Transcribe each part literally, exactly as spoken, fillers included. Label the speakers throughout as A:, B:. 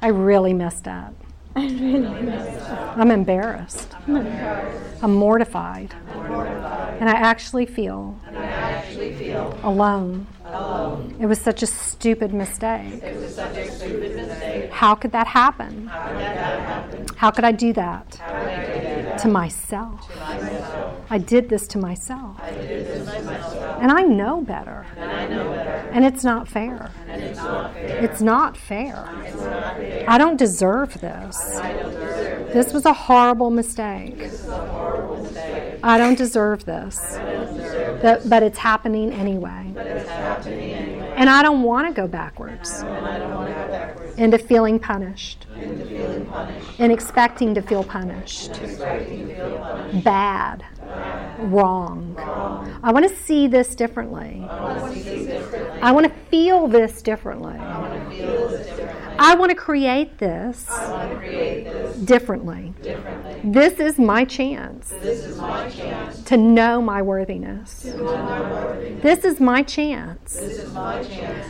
A: I really messed up.
B: I really messed up.
A: I'm embarrassed.
B: I'm embarrassed.
A: I'm mortified.
B: I'm mortified.
A: And I actually feel,
B: And I actually feel
A: alone.
B: alone.
A: It was such a stupid mistake.
B: It was such a stupid mistake.
A: How could that happen?
B: How could that happen?
A: How could I do that?
B: How could I do that?
A: To myself.
B: To myself.
A: I did this to myself.
B: I did this to myself.
A: And I know better.
B: And I know better.
A: And it's not fair.
B: And it's not fair.
A: It's not fair.
B: It's not fair.
A: I don't deserve this.
B: I don't deserve this.
A: This was a horrible mistake.
B: This is a horrible mistake.
A: I don't deserve this.
B: I don't deserve
A: But,
B: this.
A: but it's happening anyway.
B: But it's happening anyway.
A: And I don't want to go backwards
B: And I don't want to go backwards
A: into feeling punished,
B: into feeling punished.
A: and expecting to feel punished.
B: Expecting to feel punished.
A: Bad. Wrong. I want to see this differently.
B: I want to see this differently.
A: I want to feel this differently.
B: I want to feel this differently.
A: I want to create this
B: I want to create this
A: differently.
B: differently.
A: This is my chance
B: This is my chance
A: to know my worthiness.
B: to know my worthiness.
A: This is my chance
B: This is my chance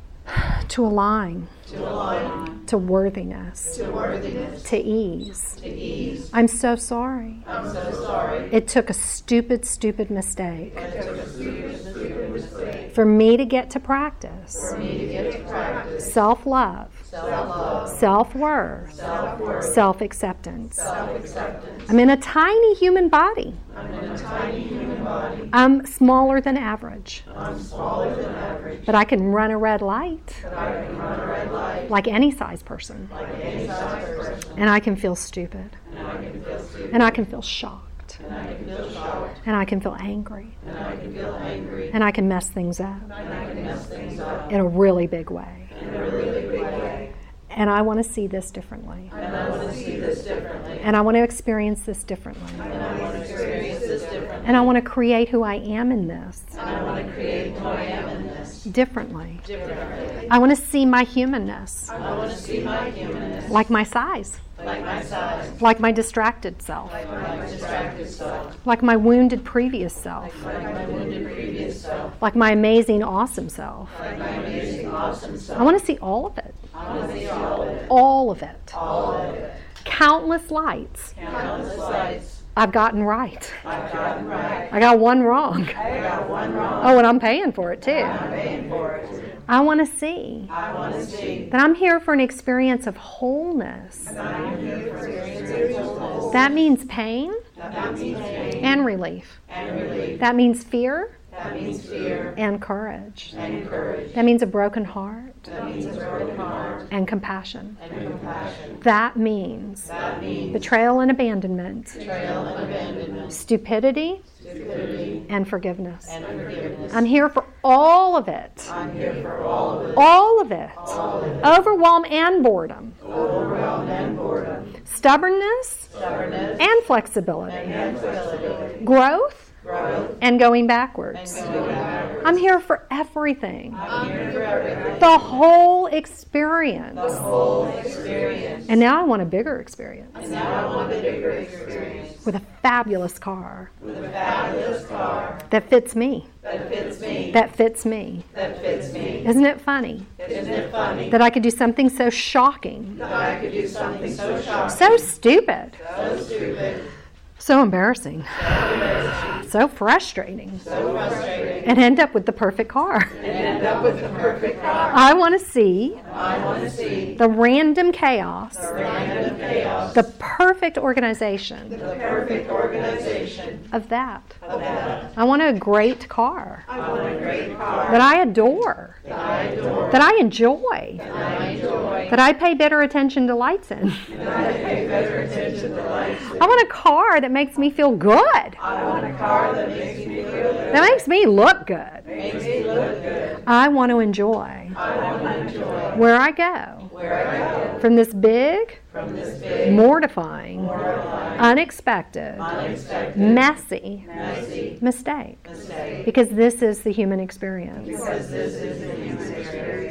A: to align
B: to align
A: to worthiness,
B: to worthiness,
A: to ease.
B: to ease.
A: I'm so sorry.
B: I'm so sorry.
A: It took a stupid, stupid mistake
B: It took a stupid, stupid mistake
A: for me to get to practice
B: for me to get to practice
A: self-love,
B: self-love,
A: self-worth,
B: self-worth,
A: self-acceptance.
B: self-acceptance.
A: I'm in a tiny human body.
B: I'm in a tiny human body.
A: I'm smaller than average,
B: I'm smaller than average,
A: but I can run a red light
B: but I can run a red light
A: like any size person,
B: like any size person,
A: and I can feel stupid,
B: and I can feel stupid,
A: and I can feel shocked,
B: and I can feel shocked,
A: and I can feel angry,
B: and I can feel angry,
A: and I can mess things up
B: and I can mess things up
A: in a really big way.
B: in a really big way.
A: And I want to see this differently.
B: And I want to see this differently.
A: And I want to experience this differently.
B: And I want to experience this differently.
A: And I want to create who I am in this
B: And I want to create who I am in this
A: differently.
B: differently.
A: I want to see my humanness,
B: I want to see my humanness
A: like my size,
B: like my size,
A: like my distracted self,
B: like my distracted self,
A: like my wounded previous self,
B: like my wounded previous self,
A: like my amazing awesome self.
B: like my amazing awesome self.
A: I want to see all of it,
B: I want to see all of it,
A: all of it.
B: all of it.
A: Countless lights
B: Countless lights
A: I've gotten right.
B: I've gotten right.
A: I got one wrong.
B: I got one wrong.
A: Oh, and I'm paying for it too.
B: I'm paying for it.
A: I want to see
B: I want to see
A: that I'm here for an experience of wholeness.
B: that I'm here for experiencing wholeness.
A: That means pain
B: That means pain
A: and relief.
B: and relief.
A: That means fear
B: That means fear
A: and courage.
B: and courage.
A: That means a broken heart
B: That means a broken heart
A: and compassion.
B: and compassion.
A: That means
B: That means
A: betrayal and abandonment,
B: betrayal and abandonment,
A: stupidity
B: stupidity
A: and forgiveness.
B: and forgiveness.
A: I'm here for all of it.
B: I'm here for all of it.
A: All of it.
B: All of it.
A: Overwhelm and boredom.
B: Overwhelm and boredom,
A: Stubbornness
B: stubbornness
A: and flexibility.
B: and flexibility,
A: Growth
B: growth
A: and going backwards.
B: and going backwards.
A: I'm here for everything.
B: I'm here for everything.
A: The whole experience.
B: The whole experience.
A: And now I want a bigger experience
B: And now I want a bigger experience
A: with a fabulous car
B: with a fabulous car
A: that fits me.
B: that fits me,
A: That fits me.
B: that fits me.
A: Isn't it funny
B: Isn't it funny
A: that I could do something so shocking,
B: that I could do something so shocking,
A: so stupid,
B: so stupid,
A: so embarrassing,
B: so embarrassing,
A: so frustrating,
B: so frustrating,
A: and end up with the perfect car?
B: and end up with the perfect car?
A: I want to see
B: I want to see
A: the random chaos,
B: the random chaos,
A: the perfect organization
B: the perfect organization
A: of that.
B: of that.
A: I want a great car
B: I want a great car
A: that I adore,
B: that I adore,
A: that I enjoy,
B: that I enjoy,
A: that I pay better attention to lights in.
B: that I pay better attention to lights.
A: I want a car that makes me feel good,
B: I want a car that makes me feel good,
A: that makes me look good.
B: makes me look good.
A: I want to enjoy
B: I want to enjoy
A: where I go
B: where I go
A: from this big,
B: from this big,
A: mortifying,
B: mortifying,
A: unexpected,
B: unexpected,
A: messy
B: messy
A: mistake.
B: mistake.
A: Because this is the human experience.
B: Because this is the human experience.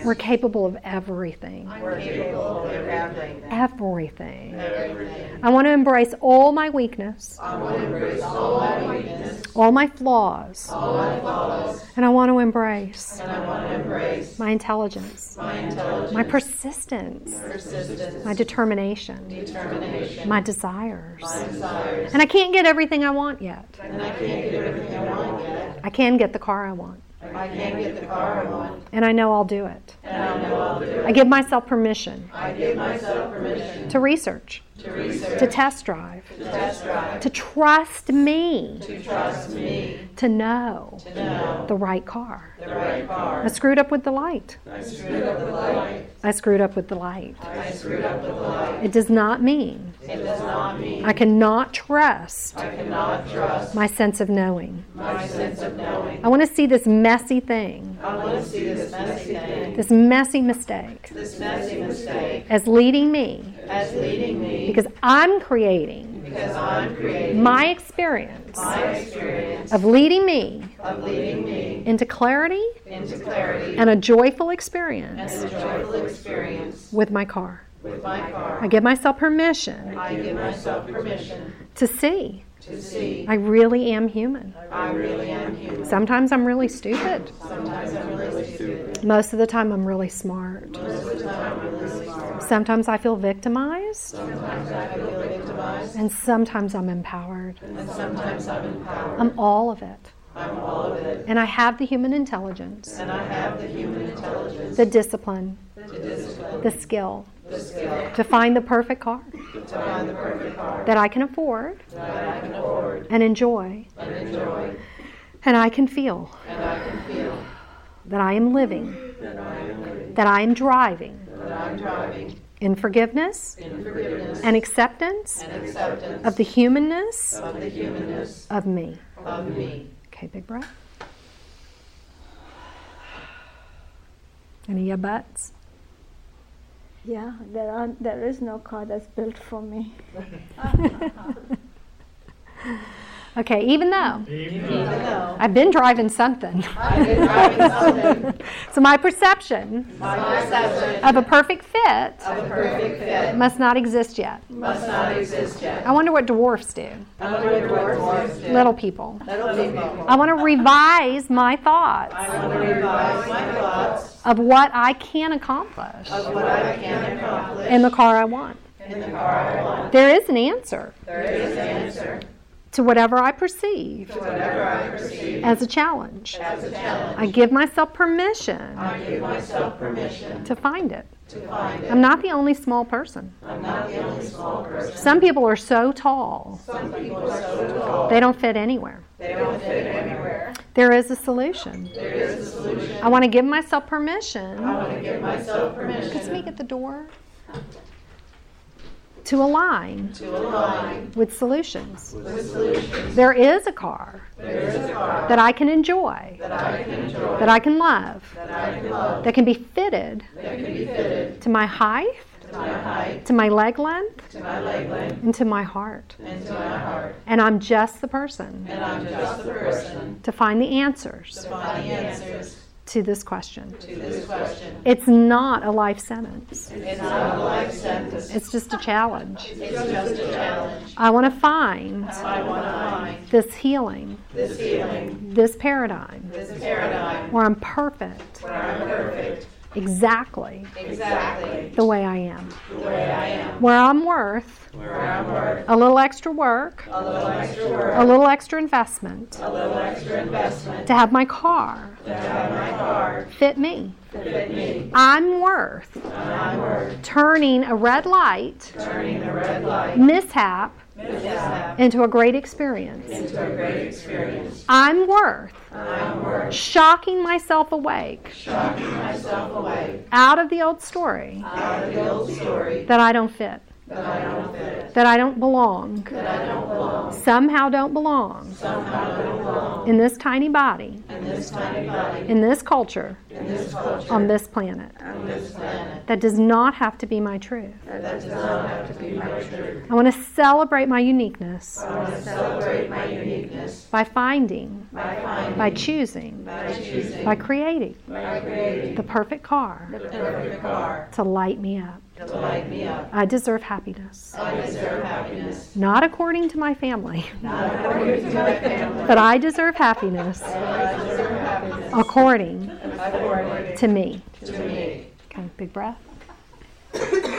A: We're capable of everything.
B: We're capable of everything.
A: Everything.
B: Everything.
A: I want to embrace all my weakness,
B: I want to embrace all my weakness,
A: all my flaws,
B: all my flaws,
A: and I want to embrace
B: and I want to embrace
A: my intelligence,
B: my intelligence,
A: my persistence,
B: persistence,
A: my determination,
B: determination,
A: my desires.
B: my desires.
A: And I can't get everything I want yet.
B: And I can't get everything I want yet.
A: I can get the car I want,
B: I can't get the car I want,
A: and I know I'll do it.
B: and I know I'll do it.
A: I give myself permission
B: I give myself permission
A: to research,
B: to research,
A: to test drive,
B: to test drive,
A: to trust me,
B: to trust me,
A: to know
B: to know
A: the right car.
B: the right car.
A: I screwed up with the light.
B: I screwed up with the light.
A: I screwed up with the light.
B: I screwed up with the light.
A: It does not mean
B: It does not mean
A: I cannot trust
B: I cannot trust
A: my sense of knowing.
B: my sense of knowing.
A: I want to see this messy thing,
B: I want to see this messy thing,
A: this messy mistake,
B: this messy mistake,
A: as leading me,
B: as leading me,
A: because I'm creating
B: because I'm creating
A: my experience
B: my experience
A: of leading me
B: of leading me
A: into clarity
B: into clarity
A: and a joyful
B: and
A: experience
B: a joyful experience
A: with my car.
B: with my car.
A: I give myself permission
B: I give myself permission
A: to see
B: to see
A: I really am human.
B: I really am human.
A: Sometimes I'm really stupid.
B: Sometimes I'm really stupid.
A: Most of the time I'm really smart.
B: Most of the time I'm really smart.
A: Sometimes I feel victimized,
B: Sometimes I feel victimized.
A: and sometimes I'm empowered.
B: And sometimes I'm empowered.
A: I'm all of it.
B: I'm all of it.
A: And I have the human intelligence,
B: And I have the human intelligence,
A: the discipline,
B: the discipline,
A: the skill
B: the skill
A: to find the perfect car
B: to find the perfect car
A: that I can afford
B: that I can afford
A: and enjoy,
B: and enjoy.
A: and I can feel
B: And I can feel
A: that I am living,
B: that I am living,
A: that I am driving
B: that I'm driving
A: in forgiveness
B: in forgiveness
A: and acceptance
B: and acceptance
A: of the humanness
B: of the humanness
A: of me.
B: of me.
A: Okay, big breath. Any yeah buts?
C: Yeah, there are. There is no car that's built for me.
A: Okay, even though
B: Even though
A: I've been driving something,
B: I've been driving something,
A: so my perception
B: my perception
A: of a perfect fit
B: of a perfect fit
A: must not exist yet.
B: must not exist yet.
A: I wonder what dwarfs do,
B: I wonder what dwarfs do.
A: little people.
B: Little people.
A: I want to revise my thoughts
B: I want to revise my thoughts
A: of what I can accomplish
B: of what I can accomplish
A: in the car I want.
B: in the car I want.
A: There is an answer
B: There is an answer
A: to whatever I perceive
B: to whatever I perceive
A: as a challenge.
B: as a challenge.
A: I give myself permission
B: I give myself permission
A: to find it.
B: to find it.
A: I'm not the only small person.
B: I'm not the only small person.
A: Some people are so tall,
B: Some people are so tall,
A: they don't fit anywhere.
B: they don't fit anywhere.
A: There is a solution.
B: There is a solution.
A: I want to give myself permission.
B: I want to give myself
A: Could speak
B: permission
A: at the door. To align
B: to align
A: with solutions.
B: with solutions.
A: There is a car
B: There is a car
A: that I can enjoy,
B: that I can enjoy,
A: that I can love,
B: that I can love,
A: that can be fitted
B: that can be fitted
A: to my height,
B: to my height,
A: to my leg length,
B: to my leg length,
A: and to my heart.
B: and to my heart.
A: And I'm just the person
B: And I'm just the person
A: to find the answers
B: to find the answers
A: to this question.
B: to this question.
A: It's not a life sentence.
B: It's not a life sentence.
A: It's just a challenge.
B: It's just a challenge.
A: I want to find
B: I want to find
A: this healing,
B: this healing,
A: this paradigm,
B: this paradigm
A: where I'm perfect
B: where I'm perfect,
A: exactly
B: exactly
A: the way I am.
B: the way I am,
A: Where I'm worth
B: where I'm worth
A: a little extra work,
B: a little extra work,
A: a little extra investment
B: a little extra investment
A: to have my car
B: to have my car
A: fit me.
B: fit me.
A: I'm worth
B: I'm worth
A: turning a red light
B: turning a red light
A: mishap
B: mishap
A: into a great experience.
B: into a great experience.
A: I'm worth
B: I'm worth
A: shocking myself awake
B: shocking myself away
A: out of the old story
B: out of the old story
A: that I don't fit.
B: that I don't fit,
A: that I don't belong,
B: that I don't belong,
A: somehow don't belong
B: somehow don't belong
A: in this tiny body,
B: in this tiny body,
A: in this culture,
B: in this culture,
A: on this planet.
B: on this planet.
A: That does not have to be my truth.
B: That does not have to be my truth.
A: I want to celebrate my uniqueness
B: I want to celebrate my uniqueness
A: by finding,
B: by finding,
A: by choosing,
B: by choosing,
A: by creating
B: by creating
A: the perfect car
B: the perfect car
A: to light me up.
B: to light me up.
A: I deserve happiness,
B: I deserve happiness,
A: not according to my family,
B: not according to my family,
A: but I deserve happiness
B: I deserve happiness
A: according
B: according
A: to me.
B: to me.
A: Okay, big breath.